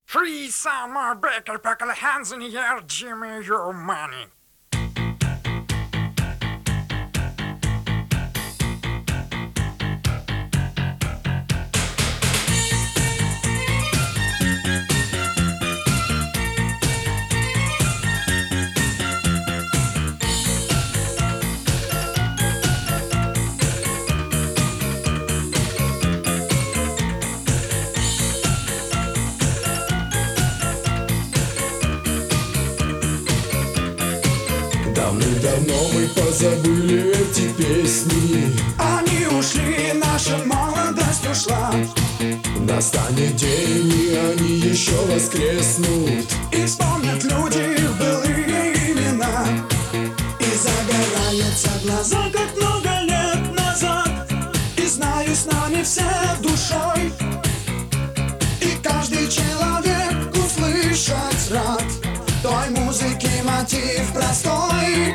Free summer breaker, pack the hands in the air, Jimmy, your money. Давным-давно мы позабыли эти песни. Они ушли, наша молодость ушла. Настанет день, и они еще воскреснут. И вспомнят люди их былые имена. И загораются глаза, как много лет назад. И знаю, с нами все душой. И каждый человек услышать рад той музыки мотив простой.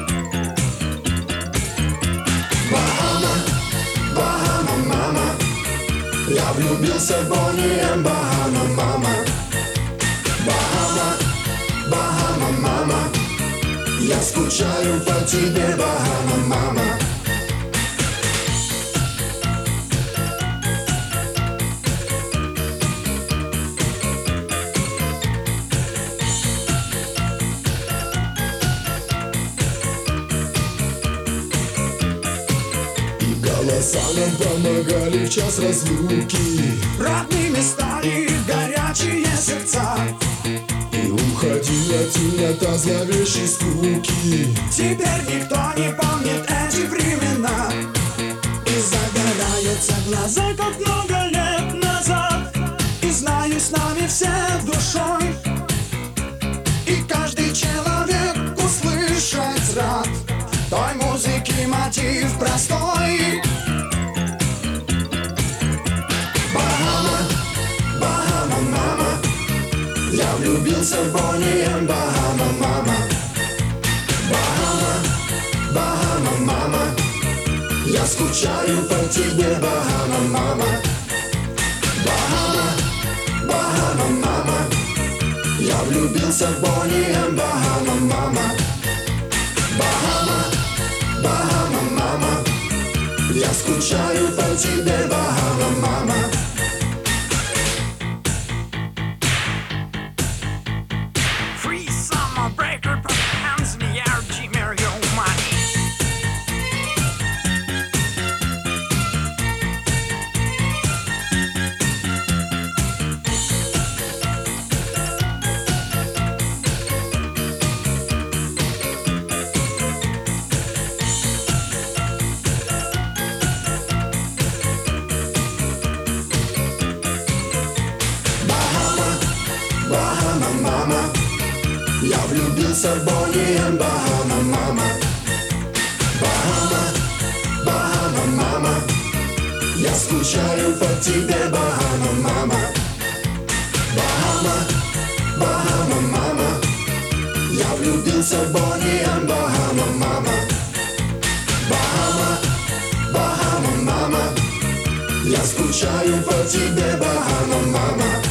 Bahama, Bahama, мама, я влюбился в Bonnie and Bahama, мама. Bahama, Bahama, мама, я скучаю по тебе, Bahama, мама. Голоса нам помогали в час разлуки. Родными стали горячие сердца. И уходила темнота зловещей скуки. Теперь никто не помнит эти времена. И загораются глаза, как много лет назад. И знаю, с нами все душой. И каждый человек услышать рад той музыки мотив простой. Bahama, Bahama, мама, я влюбился в Bonnie and Bahama, мама. Bahama, Bahama, мама, я скучаю по тебе, Bahama, мама. Bahama, Bahama, мама, я влюбился в Bonnie and Bahama, мама. Bahama, Bahama, мама, я скучаю по тебе, Bahama, мама. Free summer breaker, pack the hands in the air, Jimmy, your money. Bahama, мама, я влюбился в Bonnie and Bahama, мама. Bahama, Bahama, мама, я скучаю по тебе, Bahama, мама. Bahama, Bahama, мама, я влюбился в Bonnie and Bahama, мама. Bahama, Bahama, мама, я скучаю по тебе, Bahama, мама.